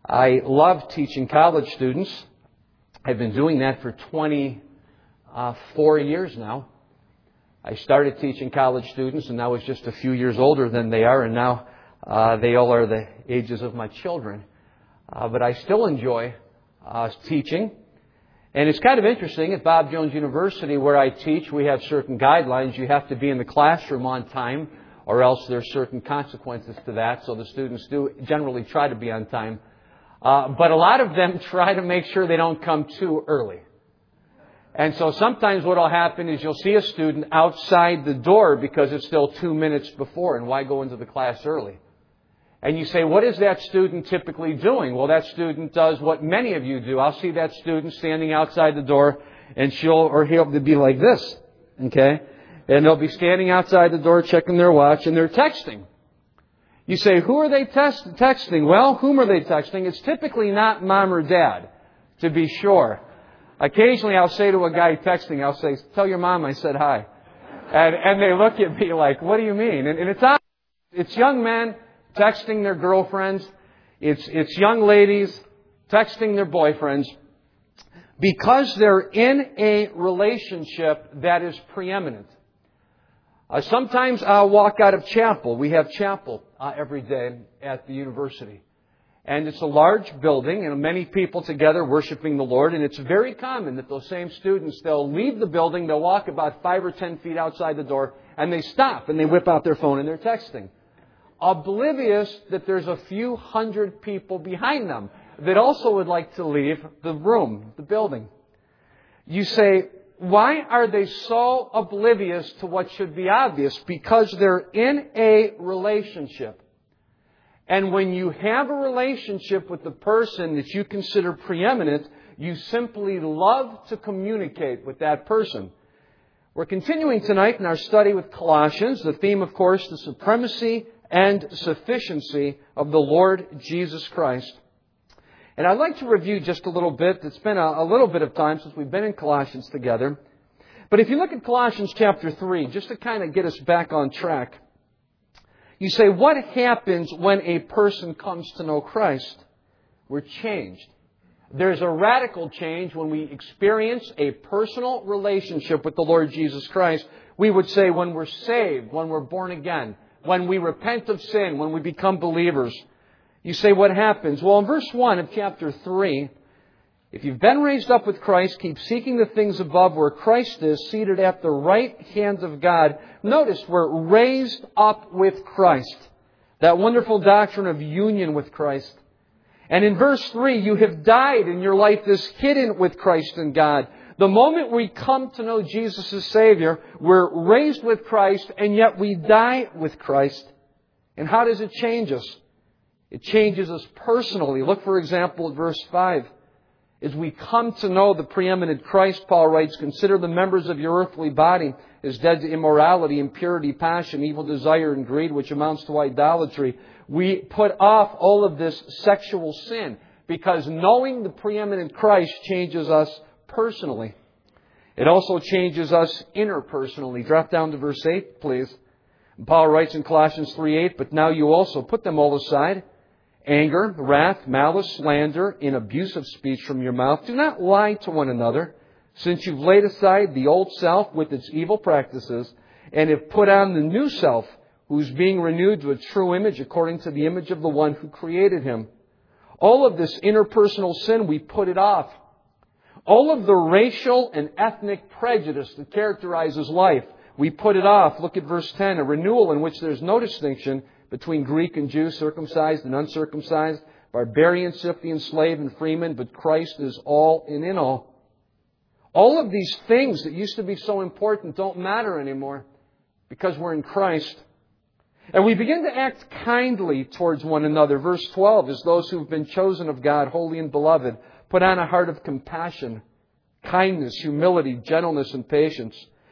I love teaching college students. I've been doing that for 24 years now. I started teaching college students, and I was just a few years older than they are, and now they all are the ages of my children. But I still enjoy teaching. And it's kind of interesting. At Bob Jones University, where I teach, we have certain guidelines. You have to be in the classroom on time, or else there's certain consequences to that. So the students do generally try to be on time. But a lot of them try to make sure they don't come too early. And so sometimes what will happen is you'll see a student outside the door because it's still 2 minutes before, and why go into the class early? And you say, what is that student typically doing? Well, that student does what many of you do. I'll see that student standing outside the door, and she'll or he'll be like this, okay? And they'll be standing outside the door checking their watch, and they're texting. You say, who are they texting? Well, whom are they texting? It's typically not mom or dad, to be sure. Occasionally I'll say to a guy texting, I'll say, tell your mom I said hi. And they look at me like, what do you mean? And it's young men texting their girlfriends. It's young ladies texting their boyfriends because they're in a relationship that is preeminent. Sometimes I'll walk out of chapel. We have chapel every day at the university. And it's a large building and many people together worshiping the Lord. And it's very common that those same students, they'll leave the building, they'll walk about 5 or 10 feet outside the door, and they stop and they whip out their phone and they're texting. Oblivious that there's a few hundred people behind them that also would like to leave the room, the building. You say, why are they so oblivious to what should be obvious? Because they're in a relationship. And when you have a relationship with the person that you consider preeminent, you simply love to communicate with that person. We're continuing tonight in our study with Colossians. The theme, of course, the supremacy and sufficiency of the Lord Jesus Christ. And I'd like to review just a little bit. It's been a little bit of time since we've been in Colossians together. But if you look at Colossians chapter 3, just to kind of get us back on track, you say, what happens when a person comes to know Christ? We're changed. There's a radical change when we experience a personal relationship with the Lord Jesus Christ. We would say when we're saved, when we're born again, when we repent of sin, when we become believers. You say, what happens? Well, in verse 1 of chapter 3, if you've been raised up with Christ, keep seeking the things above where Christ is, seated at the right hand of God. Notice we're raised up with Christ. That wonderful doctrine of union with Christ. And in verse 3, you have died and your life is hidden with Christ in God. The moment we come to know Jesus as Savior, we're raised with Christ and yet we die with Christ. And how does it change us? It changes us personally. Look, for example, at verse 5. As we come to know the preeminent Christ, Paul writes, consider the members of your earthly body as dead to immorality, impurity, passion, evil desire, and greed, which amounts to idolatry. We put off all of this sexual sin because knowing the preeminent Christ changes us personally. It also changes us interpersonally. Drop down to verse 8, please. Paul writes in Colossians 3:8, but now you also put them all aside. Anger, wrath, malice, slander, and abusive speech from your mouth. Do not lie to one another, since you've laid aside the old self with its evil practices, and have put on the new self, who's being renewed to a true image according to the image of the one who created him. All of this interpersonal sin, we put it off. All of the racial and ethnic prejudice that characterizes life, we put it off. Look at verse 10, a renewal in which there's no distinction between Greek and Jew, circumcised and uncircumcised, barbarian, Scythian, slave and freeman, but Christ is all and in all. All of these things that used to be so important don't matter anymore because we're in Christ. And we begin to act kindly towards one another. Verse 12 is those who've been chosen of God, holy and beloved. Put on a heart of compassion, kindness, humility, gentleness, and patience.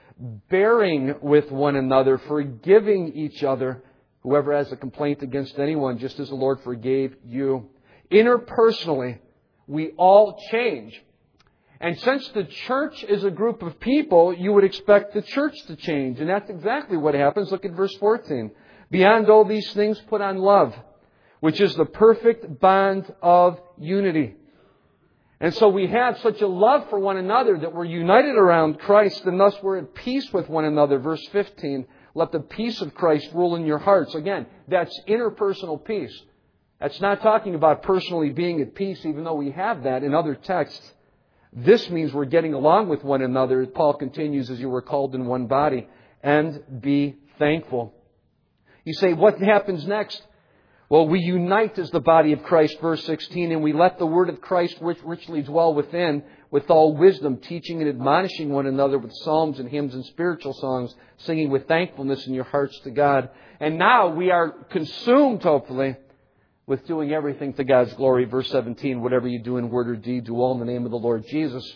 Bearing with one another, forgiving each other, whoever has a complaint against anyone, just as the Lord forgave you. Interpersonally, we all change. And since the church is a group of people, you would expect the church to change. And that's exactly what happens. Look at verse 14. Beyond all these things, put on love, which is the perfect bond of unity. And so we have such a love for one another that we're united around Christ, and thus we're at peace with one another. Verse 15, let the peace of Christ rule in your hearts. Again, that's interpersonal peace. That's not talking about personally being at peace, even though we have that in other texts. This means we're getting along with one another. Paul continues, as you were called in one body, and be thankful. You say, what happens next? Well, we unite as the body of Christ, verse 16, and we let the word of Christ richly dwell within, with all wisdom, teaching and admonishing one another with psalms and hymns and spiritual songs, singing with thankfulness in your hearts to God. And now we are consumed, hopefully, with doing everything to God's glory. Verse 17, whatever you do in word or deed, do all in the name of the Lord Jesus.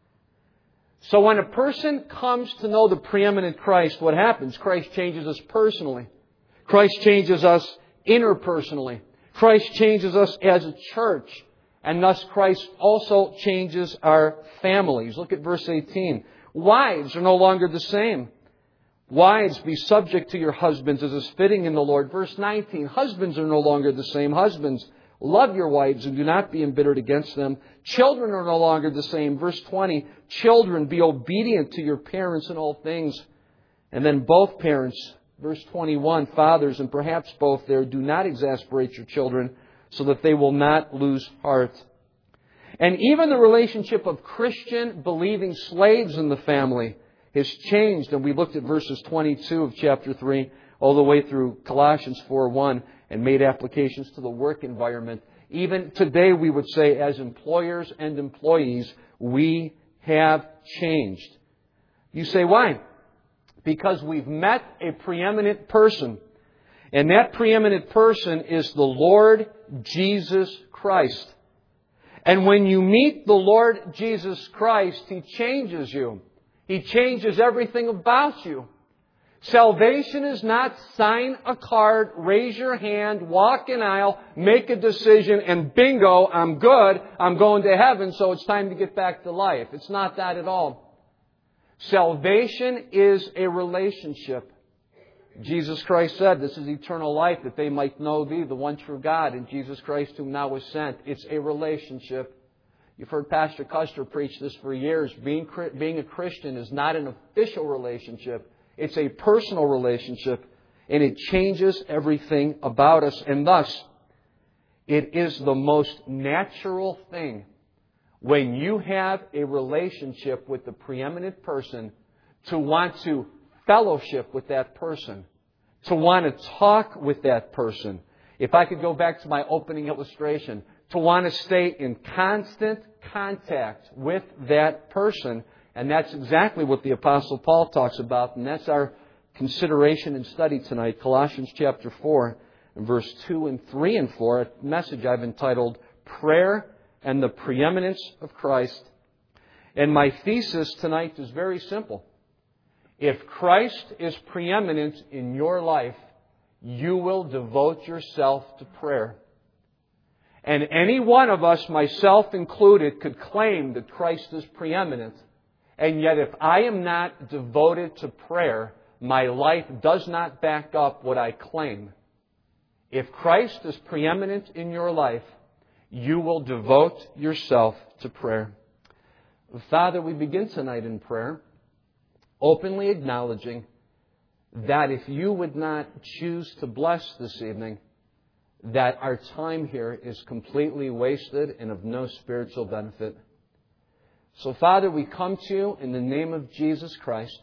So when a person comes to know the preeminent Christ, what happens? Christ changes us personally. Christ changes us interpersonally. Christ changes us as a church. And thus Christ also changes our families. Look at verse 18. Wives are no longer the same. Wives, be subject to your husbands as is fitting in the Lord. Verse 19. Husbands are no longer the same. Husbands, love your wives and do not be embittered against them. Children are no longer the same. Verse 20. Children, be obedient to your parents in all things. And then both parents, verse 21, fathers, and perhaps both there, do not exasperate your children so that they will not lose heart. And even the relationship of Christian believing slaves in the family has changed. And we looked at verses 22 of chapter 3 all the way through Colossians 4:1 and made applications to the work environment. Even today we would say as employers and employees, we have changed. You say, why? Because we've met a preeminent person. And that preeminent person is the Lord Jesus Christ. And when you meet the Lord Jesus Christ, He changes you. He changes everything about you. Salvation is not sign a card, raise your hand, walk an aisle, make a decision, and bingo, I'm good, I'm going to heaven, so it's time to get back to life. It's not that at all. Salvation is a relationship. Jesus Christ said, this is eternal life, that they might know Thee, the one true God, and Jesus Christ whom Thou hast sent. It's a relationship. You've heard Pastor Custer preach this for years. Being a Christian is not an official relationship. It's a personal relationship, and it changes everything about us. And thus, it is the most natural thing when you have a relationship with the preeminent person to want to fellowship with that person, to want to talk with that person. If I could go back to my opening illustration, to want to stay in constant contact with that person. And that's exactly what the Apostle Paul talks about. And that's our consideration and study tonight. Colossians chapter 4 and verse 2 and 3 and 4. A message I've entitled Prayer and the Preeminence of Christ. And my thesis tonight is very simple. If Christ is preeminent in your life, you will devote yourself to prayer. And any one of us, myself included, could claim that Christ is preeminent. And yet if I am not devoted to prayer, my life does not back up what I claim. If Christ is preeminent in your life, you will devote yourself to prayer. Father, we begin tonight in prayer, openly acknowledging that if you would not choose to bless this evening, that our time here is completely wasted and of no spiritual benefit. So, Father, we come to you in the name of Jesus Christ,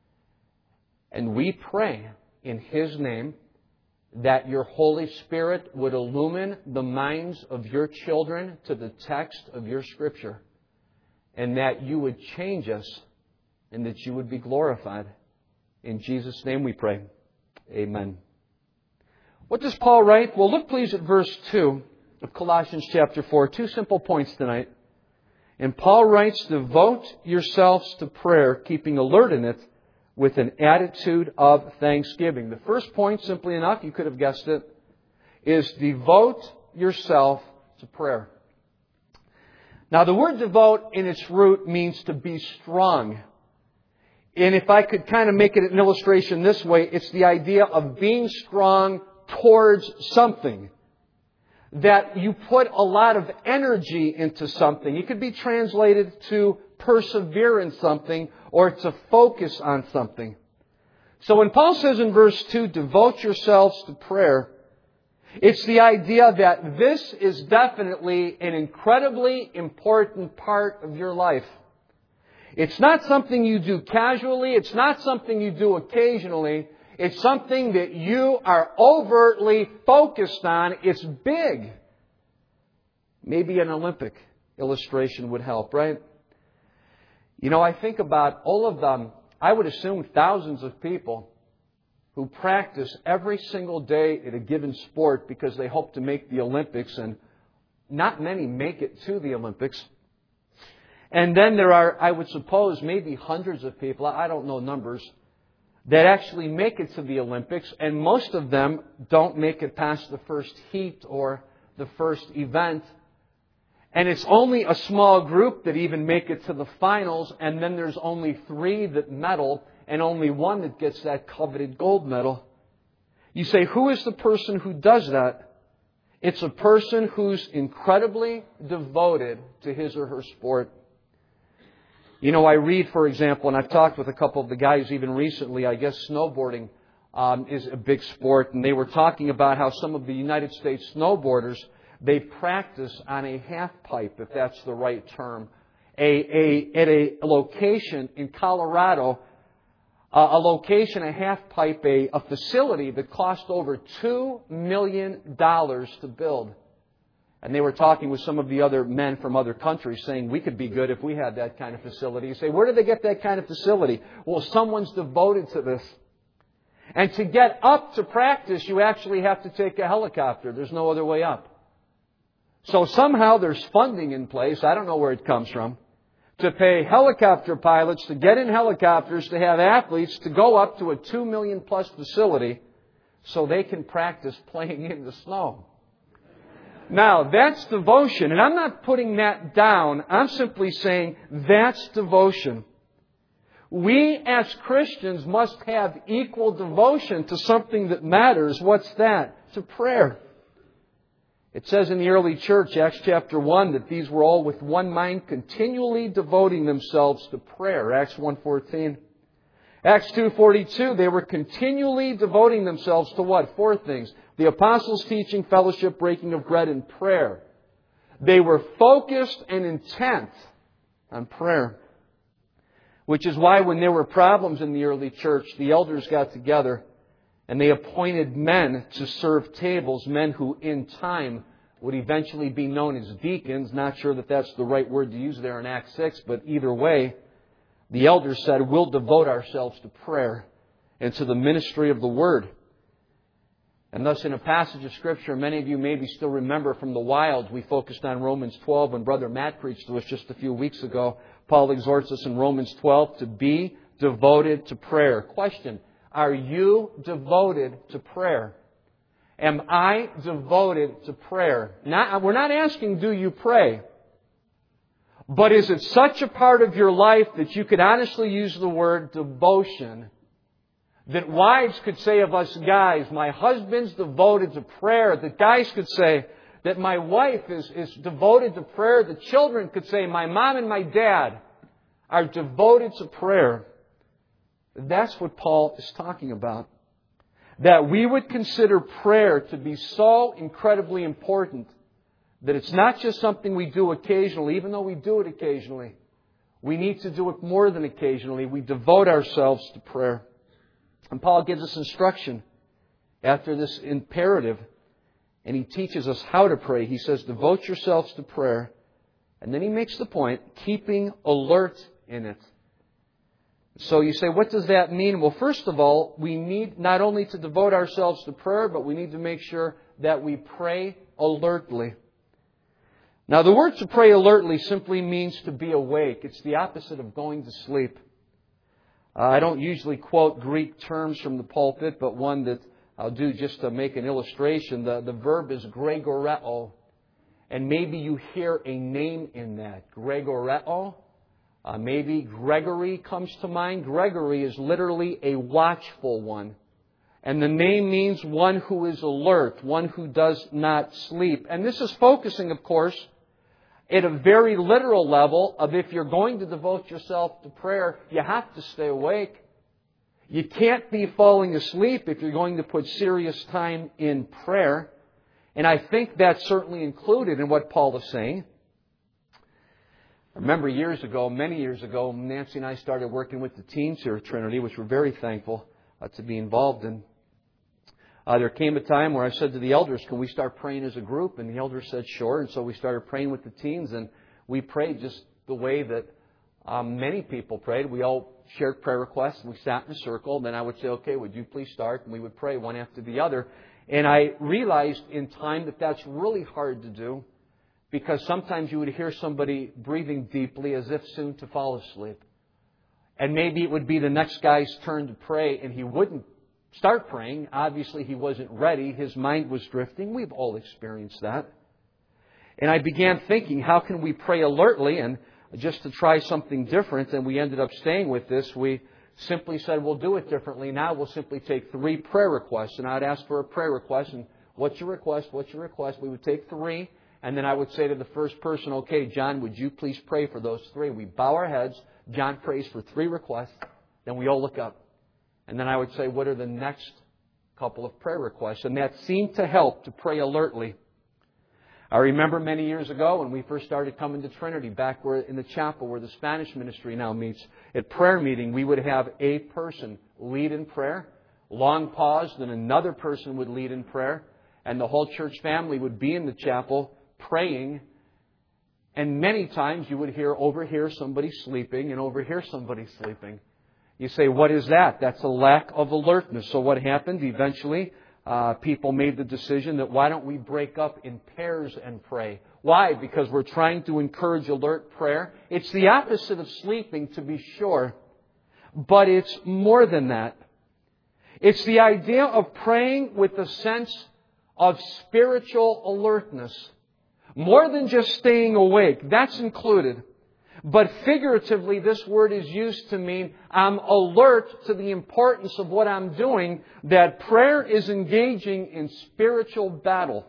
and we pray in His name that your Holy Spirit would illumine the minds of your children to the text of your Scripture, and that you would change us and that you would be glorified. In Jesus' name we pray. Amen. What does Paul write? Well, look please at verse 2 of Colossians chapter 4. Two simple points tonight. And Paul writes, devote yourselves to prayer, keeping alert in it with an attitude of thanksgiving. The first point, simply enough, you could have guessed it, is devote yourself to prayer. Now, the word devote in its root means to be strong. And if I could kind of make it an illustration this way, it's the idea of being strong towards something. that you put a lot of energy into something. It could be translated to persevere in something or to focus on something. So when Paul says in verse 2, devote yourselves to prayer, it's the idea that this is definitely an incredibly important part of your life. It's not something you do casually. It's not something you do occasionally. It's something that you are overtly focused on. It's big. Maybe an Olympic illustration would help, right? You know, I think about all of them. I would assume thousands of people who practice every single day at a given sport because they hope to make the Olympics, and not many make it to the Olympics. And then there are, I would suppose, maybe hundreds of people, I don't know numbers, that actually make it to the Olympics, and most of them don't make it past the first heat or the first event. And it's only a small group that even make it to the finals, and then there's only 3 that medal, and only 1 that gets that coveted gold medal. You say, who is the person who does that? It's a person who's incredibly devoted to his or her sport. You know, I read, for example, and I've talked with a couple of the guys even recently, I guess snowboarding is a big sport, and they were talking about how some of the United States snowboarders, they practice on a half pipe, if that's the right term, at a location in Colorado, a location, a half pipe, a facility that cost over $2 million to build. And they were talking with some of the other men from other countries saying, we could be good if we had that kind of facility. You say, where did they get that kind of facility? Well, someone's devoted to this. And to get up to practice, you actually have to take a helicopter. There's no other way up. So somehow there's funding in place, I don't know where it comes from, to pay helicopter pilots to get in helicopters to have athletes to go up to a $2 million plus facility so they can practice playing in the snow. Now, that's devotion. And I'm not putting that down. I'm simply saying that's devotion. We as Christians must have equal devotion to something that matters. What's that? To prayer. It says in the early church, Acts chapter 1, that these were all with one mind, continually devoting themselves to prayer. Acts 1:14. Acts 2:42, they were continually devoting themselves to what? 4 things. The apostles' teaching, fellowship, breaking of bread, and prayer. They were focused and intent on prayer. Which is why when there were problems in the early church, the elders got together and they appointed men to serve tables, men who in time would eventually be known as deacons. Not sure that that's the right word to use there in Acts 6, but either way, the elders said, we'll devote ourselves to prayer and to the ministry of the Word. And thus in a passage of Scripture, many of you maybe still remember from the wilds, we focused on Romans 12 when Brother Matt preached to us just a few weeks ago. Paul exhorts us in Romans 12 to be devoted to prayer. Question, are you devoted to prayer? Am I devoted to prayer? We're not asking, do you pray? But is it such a part of your life that you could honestly use the word devotion? That wives could say of us guys, my husband's devoted to prayer. That guys could say that my wife is devoted to prayer. The children could say my mom and my dad are devoted to prayer. That's what Paul is talking about. That we would consider prayer to be so incredibly important that it's not just something we do occasionally, even though we do it occasionally. We need to do it more than occasionally. We devote ourselves to prayer. And Paul gives us instruction after this imperative. And he teaches us how to pray. He says, devote yourselves to prayer. And then he makes the point, keeping alert in it. So you say, what does that mean? Well, first of all, we need not only to devote ourselves to prayer, but we need to make sure that we pray alertly. Now, the word to pray alertly simply means to be awake. It's the opposite of going to sleep. I don't usually quote Greek terms from the pulpit, but one that I'll do just to make an illustration. The verb is gregoreo. And maybe you hear a name in that. Gregoreo. Maybe Gregory comes to mind. Gregory is literally a watchful one. And the name means one who is alert, one who does not sleep. And this is focusing, of course, at a very literal level of if you're going to devote yourself to prayer, you have to stay awake. You can't be falling asleep if you're going to put serious time in prayer. And I think that's certainly included in what Paul is saying. I remember many years ago, Nancy and I started working with the teens here at Trinity, which we're very thankful to be involved in. There came a time where I said to the elders, can we start praying as a group? And the elders said, sure. And so we started praying with the teens, and we prayed just the way that many people prayed. We all shared prayer requests, and we sat in a circle. Then I would say, okay, would you please start? And we would pray one after the other. And I realized in time that that's really hard to do, because sometimes you would hear somebody breathing deeply as if soon to fall asleep. And maybe it would be the next guy's turn to pray, and he wouldn't start praying. Obviously, he wasn't ready. His mind was drifting. We've all experienced that. And I began thinking, how can we pray alertly? And just to try something different, and we ended up staying with this, we simply said, we'll do it differently. Now we'll simply take 3 prayer requests. And I'd ask for a prayer request. And what's your request? What's your request? We would take 3. And then I would say to the first person, okay, John, would you please pray for those 3? We bow our heads. John prays for 3 requests. Then we all look up. And then I would say, what are the next couple of prayer requests? And that seemed to help to pray alertly. I remember many years ago when we first started coming to Trinity, back where in the chapel where the Spanish ministry now meets, at prayer meeting, we would have a person lead in prayer, long pause, then another person would lead in prayer, and the whole church family would be in the chapel praying. And many times you would overhear somebody sleeping and overhear somebody sleeping. You say, what is that? That's a lack of alertness. So what happened? Eventually, people made the decision that why don't we break up in pairs and pray? Why? Because we're trying to encourage alert prayer. It's the opposite of sleeping, to be sure, but it's more than that. It's the idea of praying with a sense of spiritual alertness. More than just staying awake. That's included. But figuratively, this word is used to mean I'm alert to the importance of what I'm doing, that prayer is engaging in spiritual battle.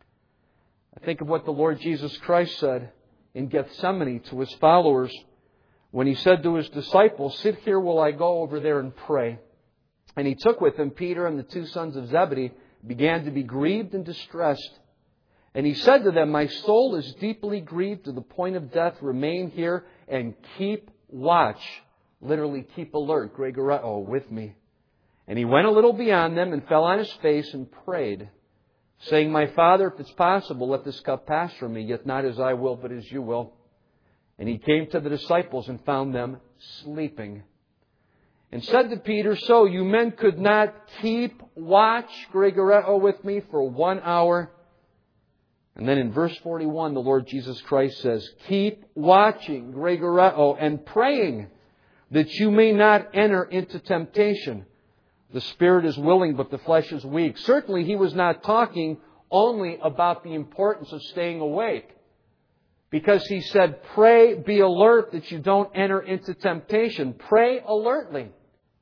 I think of what the Lord Jesus Christ said in Gethsemane to His followers when He said to His disciples, sit here while I go over there and pray. And He took with Him Peter and the 2 sons of Zebedee, began to be grieved and distressed. And He said to them, my soul is deeply grieved to the point of death. Remain here and keep watch. Literally, keep alert. Gregoreo, with me. And He went a little beyond them and fell on His face and prayed, saying, my Father, if it's possible, let this cup pass from me, yet not as I will, but as You will. And He came to the disciples and found them sleeping. And said to Peter, so you men could not keep watch, Gregoreo, with me for 1 hour. And then in verse 41, the Lord Jesus Christ says, keep watching, Gregoreo, and praying that you may not enter into temptation. The spirit is willing, but the flesh is weak. Certainly, He was not talking only about the importance of staying awake. Because He said, pray, be alert that you don't enter into temptation. Pray alertly.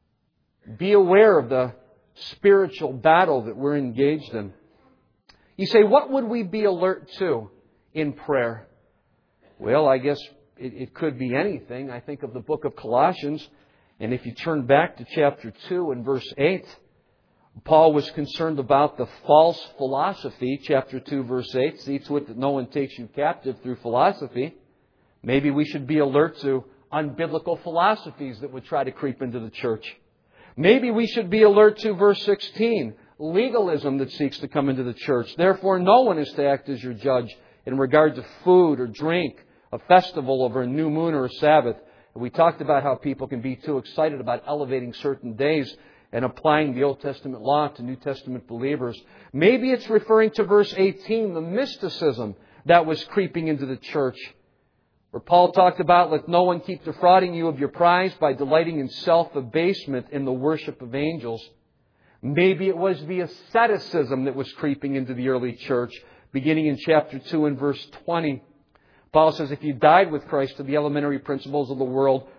Be aware of the spiritual battle that we're engaged in. You say, what would we be alert to in prayer? Well, I guess it could be anything. I think of the book of Colossians. And if you turn back to chapter 2 and verse 8, Paul was concerned about the false philosophy. Chapter 2, verse 8, see to it that no one takes you captive through philosophy. Maybe we should be alert to unbiblical philosophies that would try to creep into the church. Maybe we should be alert to verse 16, legalism that seeks to come into the church. Therefore, no one is to act as your judge in regard to food or drink, a festival over a new moon or a Sabbath. We talked about how people can be too excited about elevating certain days and applying the Old Testament law to New Testament believers. Maybe it's referring to verse 18, the mysticism that was creeping into the church, where Paul talked about, let no one keep defrauding you of your prize by delighting in self-abasement in the worship of angels. Maybe it was the asceticism that was creeping into the early church, beginning in chapter 2 and verse 20. Paul says, if you died with Christ to the elementary principles of the world,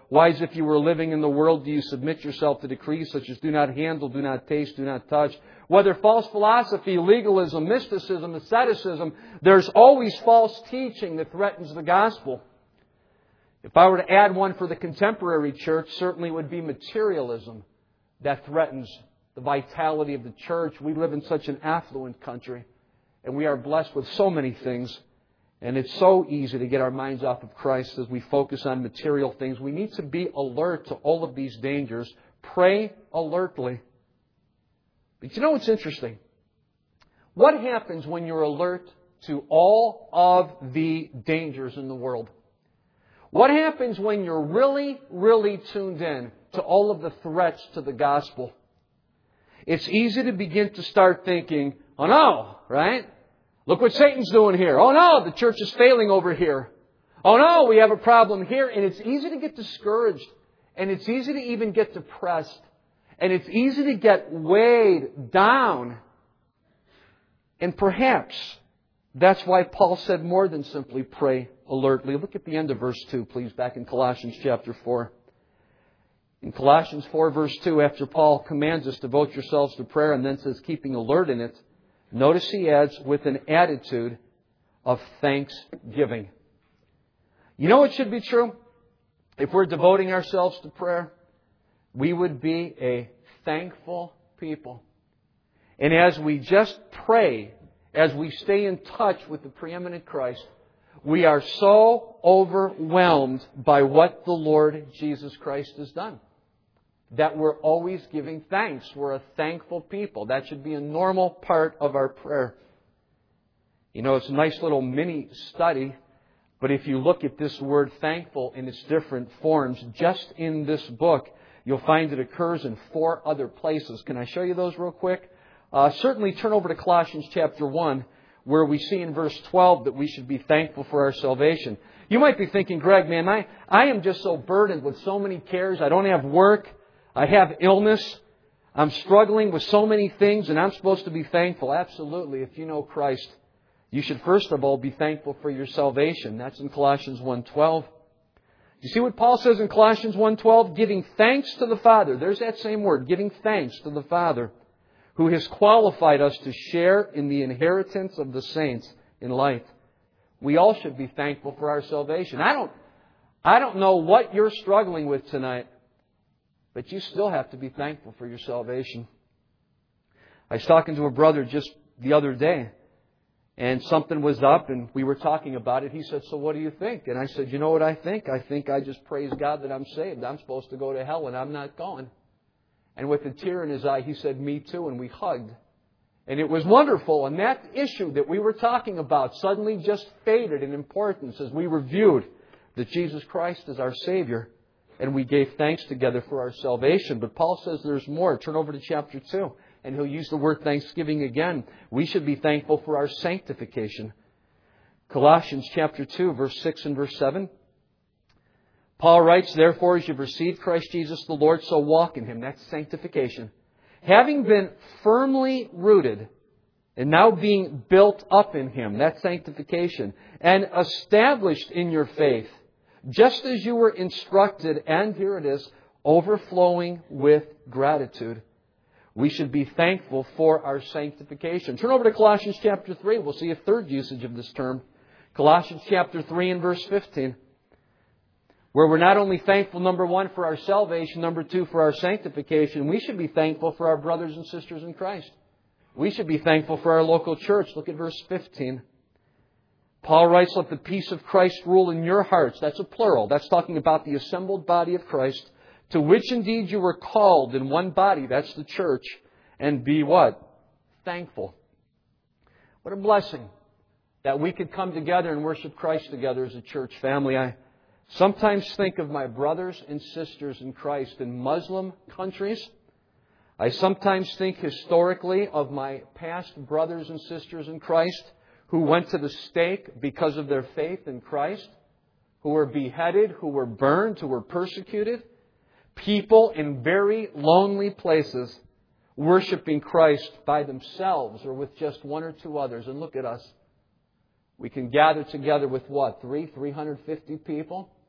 Wives, if you were living in the world, do you submit yourself to decrees such as do not handle, do not taste, do not touch? Whether false philosophy, legalism, mysticism, asceticism, there's always false teaching that threatens the gospel. If I were to add one for the contemporary church, certainly it would be materialism that threatens the vitality of the church. We live in such an affluent country, and we are blessed with so many things. And it's so easy to get our minds off of Christ as we focus on material things. We need to be alert to all of these dangers. Pray alertly. But you know what's interesting? What happens when you're alert to all of the dangers in the world? What happens when you're really, really tuned in to all of the threats to the gospel? It's easy to begin to start thinking, oh no, right? Look what Satan's doing here. Oh no, the church is failing over here. Oh no, we have a problem here. And it's easy to get discouraged. And it's easy to even get depressed. And it's easy to get weighed down. And perhaps that's why Paul said more than simply pray alertly. Look at the end of verse 2, please, back in Colossians chapter 4. In Colossians 4, verse 2, after Paul commands us, devote yourselves to prayer, and then says, keeping alert in it, notice he adds, with an attitude of thanksgiving. You know what should be true? If we're devoting ourselves to prayer, we would be a thankful people. And as we just pray, as we stay in touch with the preeminent Christ, we are so overwhelmed by what the Lord Jesus Christ has done that we're always giving thanks. We're a thankful people. That should be a normal part of our prayer. You know, it's a nice little mini study, but if you look at this word thankful in its different forms, just in this book, you'll find it occurs in 4 other places. Can I show you those real quick? Certainly turn over to Colossians chapter 1, where we see in verse 12 that we should be thankful for our salvation. You might be thinking, Greg, man, I am just so burdened with so many cares. I don't have work. I have illness. I'm struggling with so many things, and I'm supposed to be thankful. Absolutely. If you know Christ, you should first of all be thankful for your salvation. That's in Colossians 1:12. You see what Paul says in Colossians 1:12? Giving thanks to the Father. There's that same word, giving thanks to the Father, who has qualified us to share in the inheritance of the saints in light. We all should be thankful for our salvation. I don't know what you're struggling with tonight, but you still have to be thankful for your salvation. I was talking to a brother just the other day, and something was up, and we were talking about it. He said, so what do you think? And I said, you know what I think? I think I just praise God that I'm saved. I'm supposed to go to hell, and I'm not going. And with a tear in his eye, he said, me too, and we hugged. And it was wonderful. And that issue that we were talking about suddenly just faded in importance as we reviewed that Jesus Christ is our Savior. And we gave thanks together for our salvation. But Paul says there's more. Turn over to chapter 2. And he'll use the word thanksgiving again. We should be thankful for our sanctification. Colossians chapter 2, verse 6 and verse 7. Paul writes, therefore, as you've received Christ Jesus the Lord, so walk in Him. That's sanctification. Having been firmly rooted and now being built up in Him. That's sanctification. And established in your faith, just as you were instructed, and here it is, overflowing with gratitude. We should be thankful for our sanctification. Turn over to Colossians chapter 3. We'll see a third usage of this term. Colossians chapter 3 and verse 15. Where we're not only thankful, number 1, for our salvation, number 2, for our sanctification, we should be thankful for our brothers and sisters in Christ. We should be thankful for our local church. Look at verse 15. Paul writes, let the peace of Christ rule in your hearts. That's a plural. That's talking about the assembled body of Christ, to which indeed you were called in one body. That's the church. And be what? Thankful. What a blessing that we could come together and worship Christ together as a church family. I sometimes think of my brothers and sisters in Christ in Muslim countries. I sometimes think historically of my past brothers and sisters in Christ who went to the stake because of their faith in Christ, who were beheaded, who were burned, who were persecuted. People in very lonely places worshiping Christ by themselves or with just 1 or 2 others. And look at us. We can gather together with what? 350 people?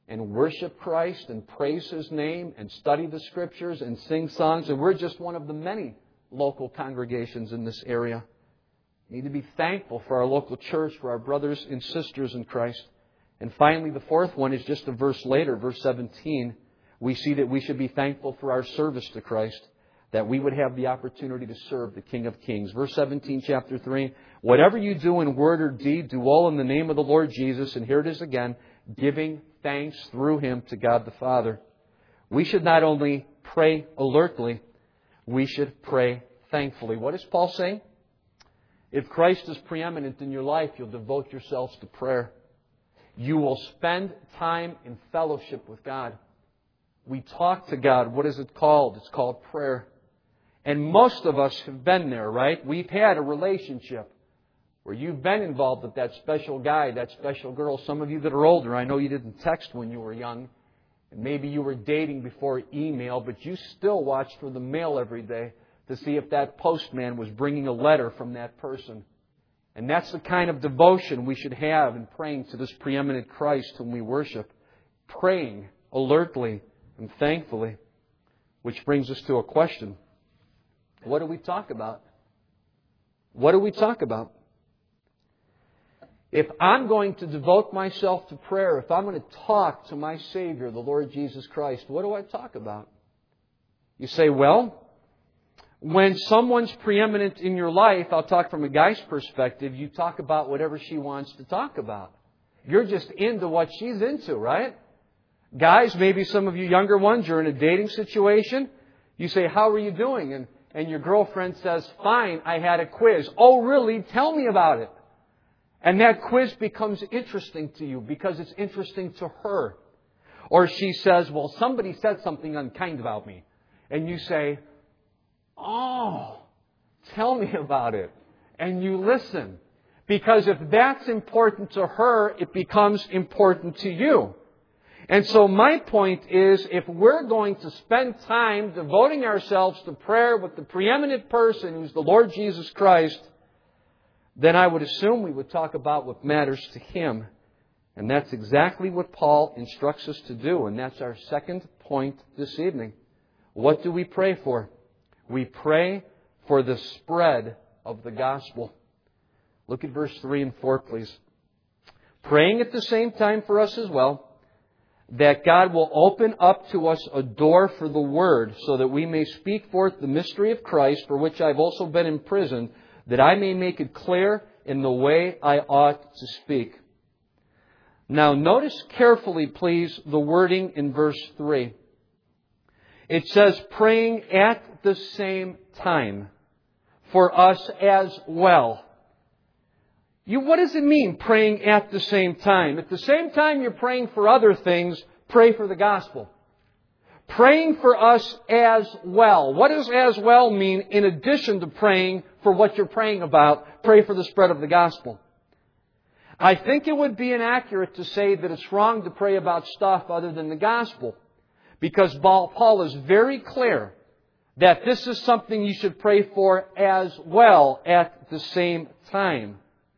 and worship Christ and praise His name and study the Scriptures and sing songs. And we're just one of the many local congregations in this area. We need to be thankful for our local church, for our brothers and sisters in Christ. And finally, the fourth one is just a verse later, verse 17. We see that we should be thankful for our service to Christ, that we would have the opportunity to serve the King of Kings. Verse 17, chapter 3, whatever you do in word or deed, do all in the name of the Lord Jesus. And here it is again, giving thanks through Him to God the Father. We should not only pray alertly, we should pray thankfully. What is Paul saying? If Christ is preeminent in your life, you'll devote yourselves to prayer. You will spend time in fellowship with God. We talk to God. What is it called? It's called prayer. And most of us have been there, right? We've had a relationship where you've been involved with that special guy, that special girl. Some of you that are older, I know you didn't text when you were young. And maybe you were dating before email, but you still watched for the mail every day to see if that postman was bringing a letter from that person. And that's the kind of devotion we should have in praying to this preeminent Christ whom we worship. Praying alertly and thankfully. Which brings us to a question. What do we talk about? What do we talk about? If I'm going to devote myself to prayer, if I'm going to talk to my Savior, the Lord Jesus Christ, what do I talk about? You say, well, when someone's preeminent in your life, I'll talk from a guy's perspective, you talk about whatever she wants to talk about. You're just into what she's into, right? Guys, maybe some of you younger ones, you're in a dating situation. You say, how are you doing? And your girlfriend says, fine, I had a quiz. Oh, really? Tell me about it. And that quiz becomes interesting to you because it's interesting to her. Or she says, well, somebody said something unkind about me. And you say, oh, tell me about it. And you listen. Because if that's important to her, it becomes important to you. And so my point is, if we're going to spend time devoting ourselves to prayer with the preeminent person who's the Lord Jesus Christ, then I would assume we would talk about what matters to Him. And that's exactly what Paul instructs us to do. And that's our second point this evening. What do we pray for? We pray for the spread of the gospel. Look at verse 3 and 4, please. Praying at the same time for us as well, that God will open up to us a door for the Word, so that we may speak forth the mystery of Christ, for which I've also been imprisoned, that I may make it clear in the way I ought to speak. Now notice carefully, please, the wording in verse 3. It says, praying at the same time for us as well. What does it mean, praying at the same time? At the same time you're praying for other things, pray for the gospel. Praying for us as well. What does as well mean in addition to praying for what you're praying about? Pray for the spread of the gospel. I think it would be inaccurate to say that it's wrong to pray about stuff other than the gospel. Because Paul is very clear that this is something you should pray for as well at the same time.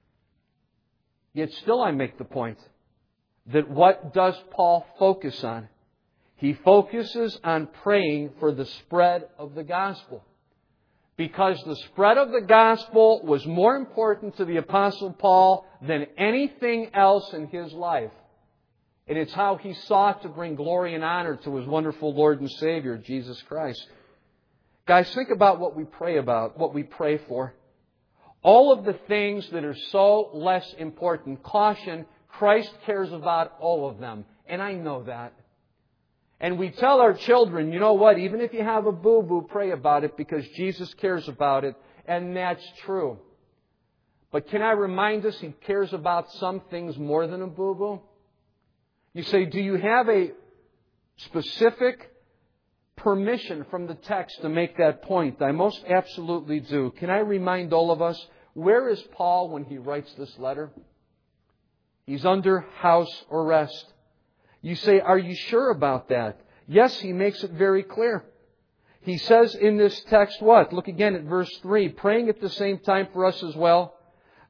Yet still I make the point that what does Paul focus on? He focuses on praying for the spread of the gospel. Because the spread of the gospel was more important to the Apostle Paul than anything else in his life. And it's how he sought to bring glory and honor to his wonderful Lord and Savior, Jesus Christ. Guys, think about what we pray about, what we pray for. All of the things that are so less important. Caution, Christ cares about all of them. And I know that. And we tell our children, you know what, even if you have a boo-boo, pray about it because Jesus cares about it. And that's true. But can I remind us, He cares about some things more than a boo-boo? You say, do you have a specific permission from the text to make that point? I most absolutely do. Can I remind all of us, where is Paul when he writes this letter? He's under house arrest. You say, are you sure about that? Yes, he makes it very clear. He says in this text what? Look again at verse 3. Praying at the same time for us as well,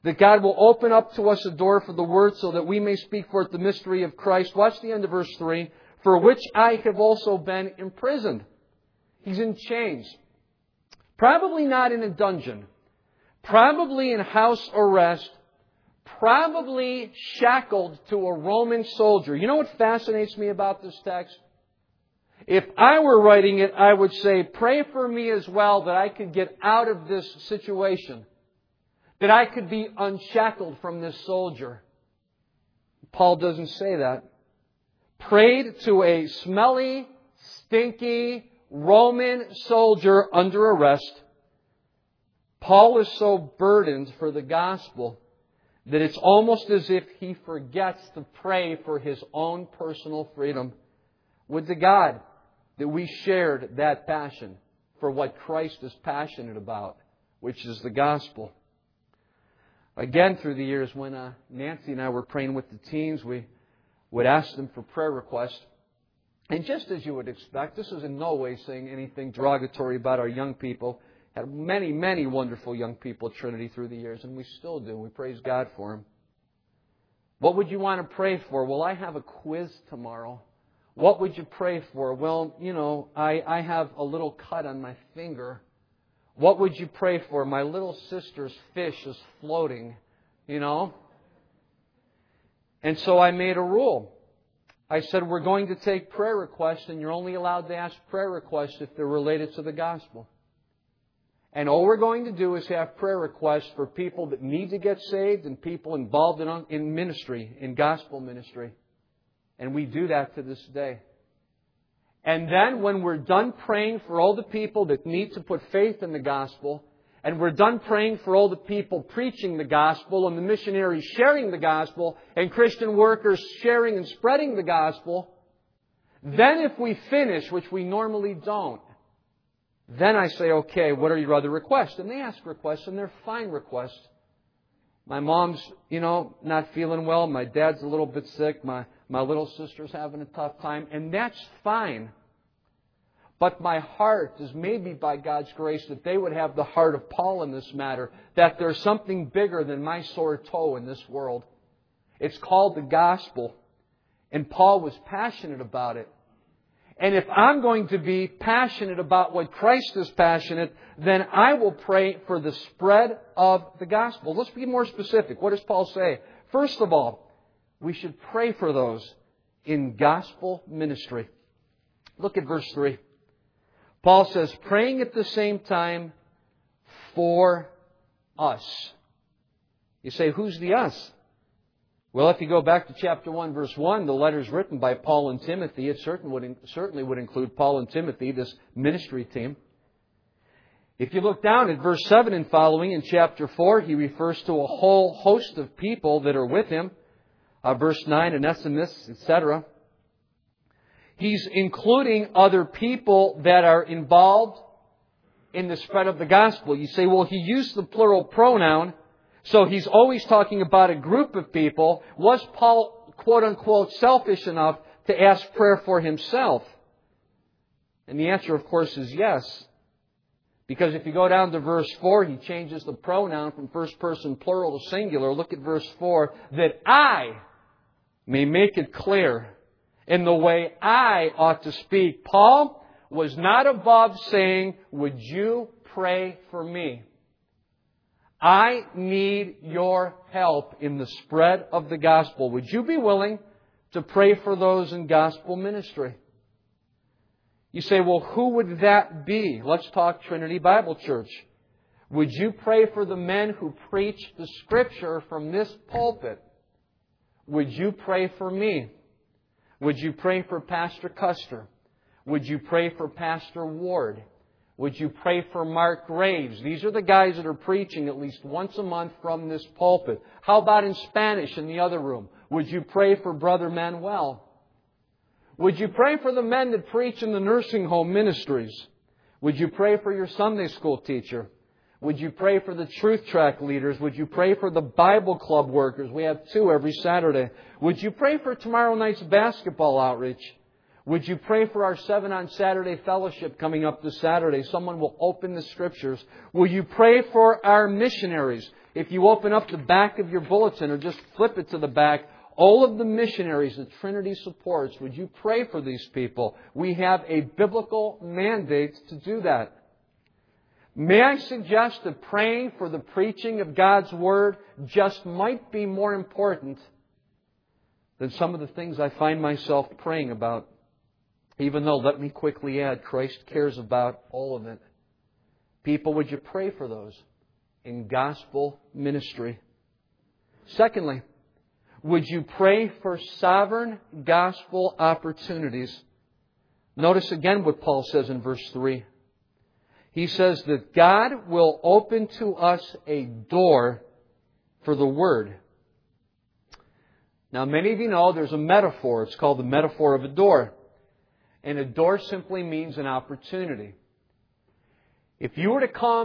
That God will open up to us a door for the Word so that we may speak forth the mystery of Christ. Watch the end of verse 3. For which I have also been imprisoned. He's in chains. Probably not in a dungeon. Probably in house arrest. Probably shackled to a Roman soldier. You know what fascinates me about this text? If I were writing it, I would say, pray for me as well that I could get out of this situation. That I could be unshackled from this soldier. Paul doesn't say that. Prayed to a smelly, stinky Roman soldier under arrest. Paul is so burdened for the gospel that it's almost as if he forgets to pray for his own personal freedom. Would to God that we shared that passion for what Christ is passionate about, which is the gospel. Again, through the years, when Nancy and I were praying with the teens, we would ask them for prayer requests. And just as you would expect, this is in no way saying anything derogatory about our young people. Had many, many wonderful young people at Trinity through the years, and we still do. We praise God for them. What would you want to pray for? Well, I have a quiz tomorrow. What would you pray for? Well, I have a little cut on my finger. What would you pray for? My little sister's fish is floating, And so I made a rule. I said, we're going to take prayer requests, and you're only allowed to ask prayer requests if they're related to the gospel. And all we're going to do is have prayer requests for people that need to get saved and people involved in ministry, in gospel ministry. And we do that to this day. And then when we're done praying for all the people that need to put faith in the gospel, and we're done praying for all the people preaching the gospel and the missionaries sharing the gospel and Christian workers sharing and spreading the gospel, then if we finish, which we normally don't, then I say, okay, what are your other requests? And they ask requests, and they're fine requests. My mom's, not feeling well. My dad's a little bit sick. My little sister's having a tough time. And that's fine. But my heart is maybe by God's grace that they would have the heart of Paul in this matter. That there's something bigger than my sore toe in this world. It's called the gospel. And Paul was passionate about it. And if I'm going to be passionate about what Christ is passionate, then I will pray for the spread of the gospel. Let's be more specific. What does Paul say? First of all, we should pray for those in gospel ministry. Look at verse 3. Paul says, praying at the same time for us. You say, who's the us? Well, if you go back to chapter 1, verse 1, the letter's written by Paul and Timothy. It certainly would include Paul and Timothy, this ministry team. If you look down at verse 7 and following in chapter 4, he refers to a whole host of people that are with him. Verse 9, Onesimus, etc. He's including other people that are involved in the spread of the gospel. You say, well, he used the plural pronoun. So he's always talking about a group of people. Was Paul, quote unquote, selfish enough to ask prayer for himself? And the answer, of course, is yes. Because if you go down to verse 4, he changes the pronoun from first person plural to singular. Look at verse 4. That I may make it clear in the way I ought to speak. Paul was not above saying, would you pray for me? I need your help in the spread of the gospel. Would you be willing to pray for those in gospel ministry? You say, well, who would that be? Let's talk Trinity Bible Church. Would you pray for the men who preach the Scripture from this pulpit? Would you pray for me? Would you pray for Pastor Custer? Would you pray for Pastor Ward? Would you pray for Mark Graves? These are the guys that are preaching at least once a month from this pulpit. How about in Spanish in the other room? Would you pray for Brother Manuel? Would you pray for the men that preach in the nursing home ministries? Would you pray for your Sunday school teacher? Would you pray for the Truth Track leaders? Would you pray for the Bible Club workers? We have 2 every Saturday. Would you pray for tomorrow night's basketball outreach? Would you pray for our 7 on Saturday fellowship coming up this Saturday? Someone will open the Scriptures. Will you pray for our missionaries? If you open up the back of your bulletin or just flip it to the back, all of the missionaries that Trinity supports, would you pray for these people? We have a biblical mandate to do that. May I suggest that praying for the preaching of God's Word just might be more important than some of the things I find myself praying about. Even though, let me quickly add, Christ cares about all of it. People, would you pray for those in gospel ministry? Secondly, would you pray for sovereign gospel opportunities? Notice again what Paul says in verse 3. He says that God will open to us a door for the Word. Now, many of you know there's a metaphor. It's called the metaphor of a door. And a door simply means an opportunity. If you were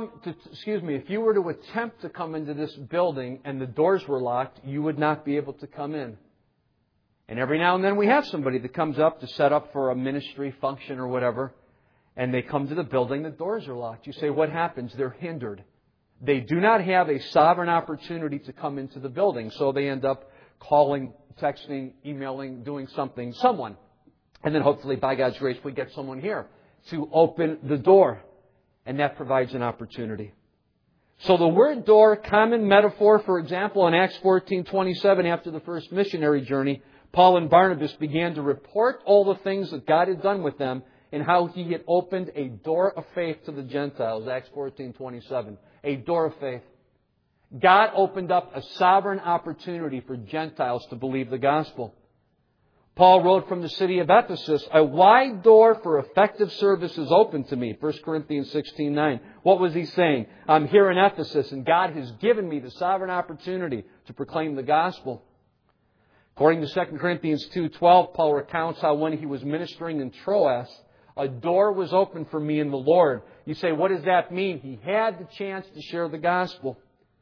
to attempt to come into this building and the doors were locked, you would not be able to come in. And every now and then we have somebody that comes up to set up for a ministry function or whatever, and they come to the building, the doors are locked. You say, what happens? They're hindered. They do not have a sovereign opportunity to come into the building, so they end up calling, texting, emailing, doing something, someone. And then hopefully, by God's grace, we get someone here to open the door. And that provides an opportunity. So the word door, common metaphor, for example, in Acts 14:27, after the first missionary journey, Paul and Barnabas began to report all the things that God had done with them and how He had opened a door of faith to the Gentiles. Acts 14:27, a door of faith. God opened up a sovereign opportunity for Gentiles to believe the gospel. Paul wrote from the city of Ephesus, a wide door for effective service is open to me. 1 Corinthians 16:9. What was he saying? I'm here in Ephesus and God has given me the sovereign opportunity to proclaim the gospel. According to 2 Corinthians 2:12, Paul recounts how when he was ministering in Troas, a door was open for me in the Lord. You say, what does that mean? He had the chance to share the gospel.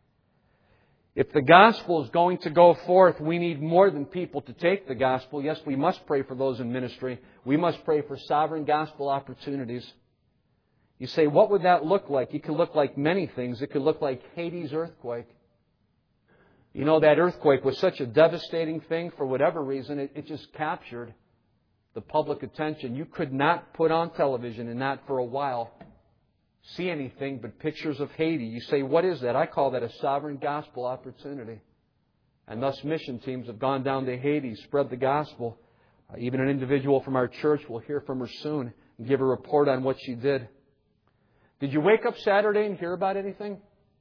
If the gospel is going to go forth, we need more than people to take the gospel. Yes, we must pray for those in ministry. We must pray for sovereign gospel opportunities. You say, what would that look like? It could look like many things. It could look like Haiti's earthquake. You know, that earthquake was such a devastating thing. For whatever reason, it just captured the public attention. You could not put on television, and not for a while, see anything but pictures of Haiti. You say, what is that? I call that a sovereign gospel opportunity. And thus mission teams have gone down to Haiti, spread the gospel. Even an individual from our church, will hear from her soon and give a report on what she did. Did you wake up Saturday and hear about anything?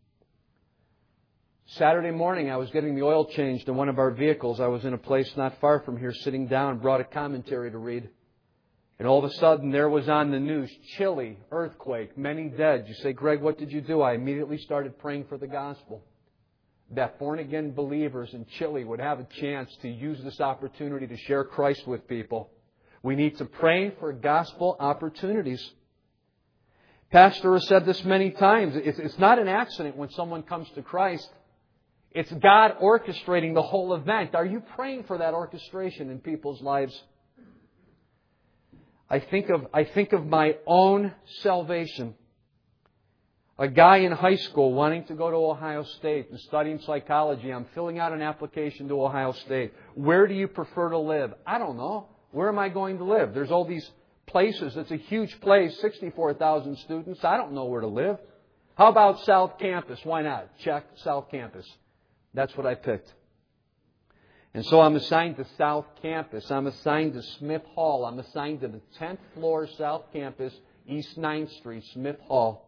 Saturday morning, I was getting the oil changed in one of our vehicles. I was in a place not far from here, sitting down, brought a commentary to read. And all of a sudden, there was on the news, Chile, earthquake, many dead. You say, Greg, what did you do? I immediately started praying for the gospel. That born-again believers in Chile would have a chance to use this opportunity to share Christ with people. We need to pray for gospel opportunities. Pastor has said this many times. It's not an accident when someone comes to Christ. It's God orchestrating the whole event. Are you praying for that orchestration in people's lives? I think of my own salvation. A guy in high school wanting to go to Ohio State and studying psychology. I'm filling out an application to Ohio State. Where do you prefer to live? I don't know. Where am I going to live? There's all these places. It's a huge place, 64,000 students. I don't know where to live. How about South Campus? Why not? Check South Campus. That's what I picked. And so I'm assigned to South Campus. I'm assigned to Smith Hall. I'm assigned to the 10th floor South Campus, East 9th Street, Smith Hall.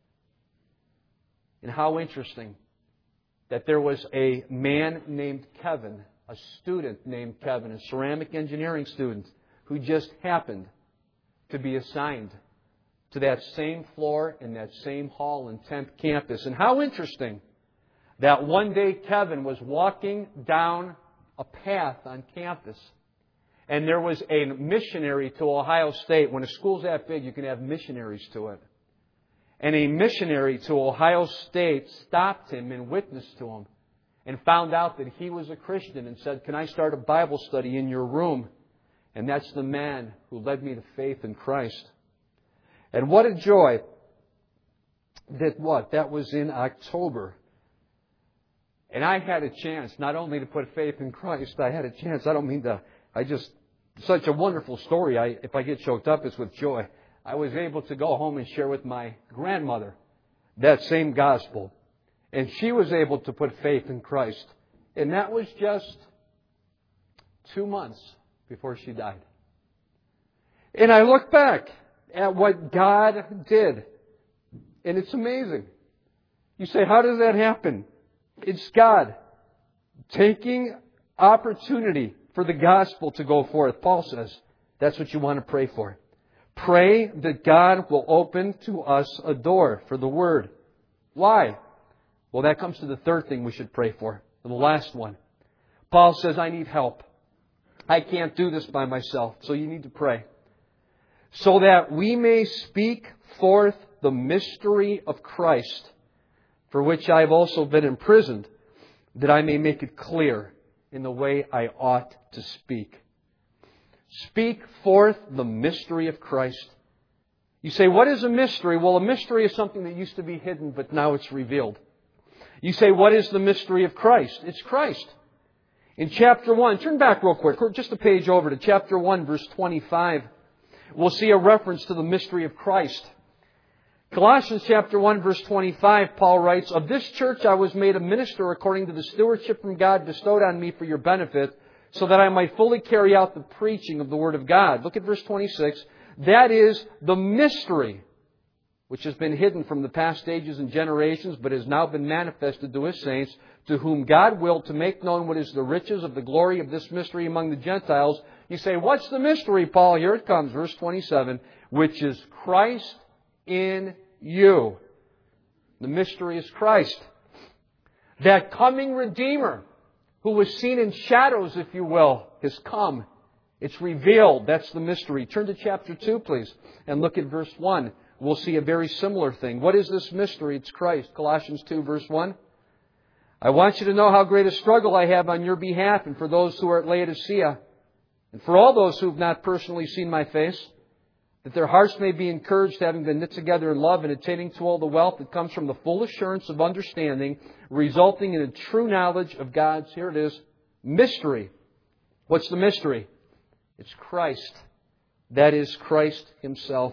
And how interesting that there was a man named Kevin, a student named Kevin, a ceramic engineering student, who just happened to be assigned to that same floor in that same hall in 10th Campus. And how interesting that one day Kevin was walking down a path on campus, and there was a missionary to Ohio State. When a school's that big, you can have missionaries to it. And a missionary to Ohio State stopped him and witnessed to him and found out that he was a Christian and said, "Can I start a Bible study in your room?" And that's the man who led me to faith in Christ. And what a joy that was in October. And I had a chance not only to put faith in Christ, I had a chance, such a wonderful story. If I get choked up, it's with joy. I was able to go home and share with my grandmother that same gospel. And she was able to put faith in Christ. And that was just 2 months before she died. And I look back at what God did. And it's amazing. You say, how does that happen? It's God taking opportunity for the gospel to go forth. Paul says that's what you want to pray for. Pray that God will open to us a door for the Word. Why? Well, that comes to the third thing we should pray for. The last one. Paul says, I need help. I can't do this by myself. So you need to pray. So that we may speak forth the mystery of Christ, for which I have also been imprisoned, that I may make it clear in the way I ought to speak. Speak forth the mystery of Christ. You say, what is a mystery? Well, a mystery is something that used to be hidden, but now it's revealed. You say, what is the mystery of Christ? It's Christ. In chapter 1, turn back real quick, just a page over to chapter 1, verse 25. We'll see a reference to the mystery of Christ. Colossians chapter 1, verse 25, Paul writes, of this church I was made a minister according to the stewardship from God bestowed on me for your benefit, so that I might fully carry out the preaching of the Word of God. Look at verse 26. That is the mystery which has been hidden from the past ages and generations, but has now been manifested to His saints, to whom God willed to make known what is the riches of the glory of this mystery among the Gentiles. You say, what's the mystery, Paul? Here it comes, verse 27, which is Christ in you. The mystery is Christ. That coming Redeemer, who was seen in shadows, if you will, has come. It's revealed. That's the mystery. Turn to chapter 2, please, and look at verse 1. We'll see a very similar thing. What is this mystery? It's Christ. Colossians 2, verse 1. I want you to know how great a struggle I have on your behalf and for those who are at Laodicea, and for all those who have not personally seen my face, that their hearts may be encouraged, having been knit together in love and attaining to all the wealth that comes from the full assurance of understanding, resulting in a true knowledge of God's, here it is, mystery. What's the mystery? It's Christ. That is Christ Himself.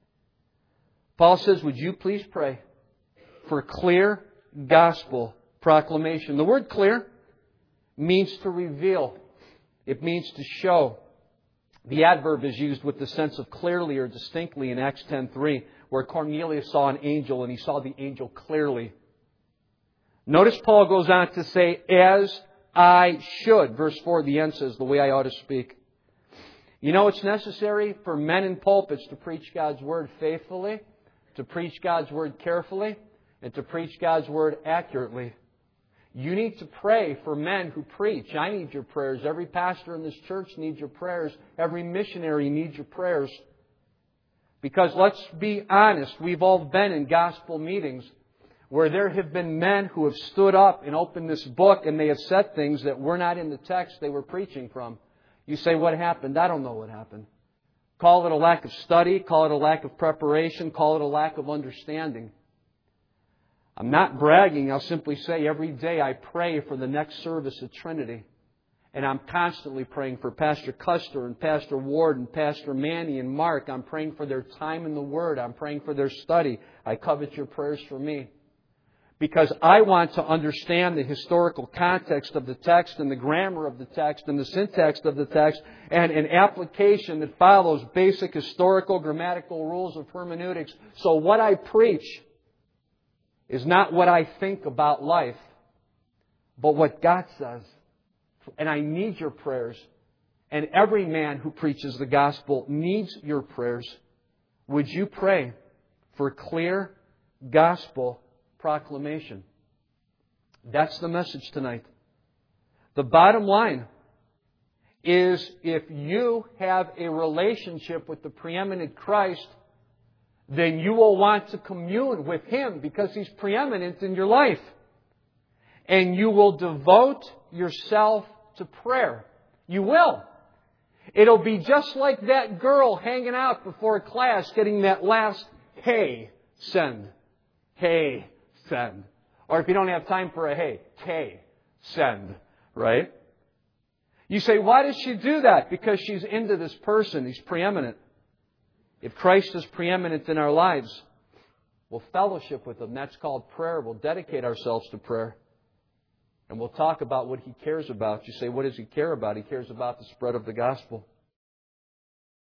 Paul says, would you please pray for clear gospel proclamation. The word clear means to reveal. It means to show. The adverb is used with the sense of clearly or distinctly in Acts 10:3, where Cornelius saw an angel and he saw the angel clearly. Notice Paul goes on to say, as I should. Verse 4, the end says, the way I ought to speak. You know, it's necessary for men in pulpits to preach God's Word faithfully, to preach God's Word carefully, and to preach God's Word accurately. You need to pray for men who preach. I need your prayers. Every pastor in this church needs your prayers. Every missionary needs your prayers. Because let's be honest, we've all been in gospel meetings where there have been men who have stood up and opened this book and they have said things that were not in the text they were preaching from. You say, what happened? I don't know what happened. Call it a lack of study, call it a lack of preparation, call it a lack of understanding. I'm not bragging. I'll simply say every day I pray for the next service at Trinity. And I'm constantly praying for Pastor Custer and Pastor Ward and Pastor Manny and Mark. I'm praying for their time in the Word. I'm praying for their study. I covet your prayers for me. Because I want to understand the historical context of the text and the grammar of the text and the syntax of the text and an application that follows basic historical grammatical rules of hermeneutics. So what I preach is not what I think about life, but what God says. And I need your prayers. And every man who preaches the gospel needs your prayers. Would you pray for clear gospel proclamation? That's the message tonight. The bottom line is if you have a relationship with the preeminent Christ, then you will want to commune with Him because He's preeminent in your life. And you will devote yourself to prayer. You will. It'll be just like that girl hanging out before class getting that last hey, send. Hey, send. Or if you don't have time for a hey, K, send. Right? You say, why does she do that? Because she's into this person. He's preeminent. If Christ is preeminent in our lives, we'll fellowship with Him. That's called prayer. We'll dedicate ourselves to prayer. And we'll talk about what He cares about. You say, what does He care about? He cares about the spread of the gospel.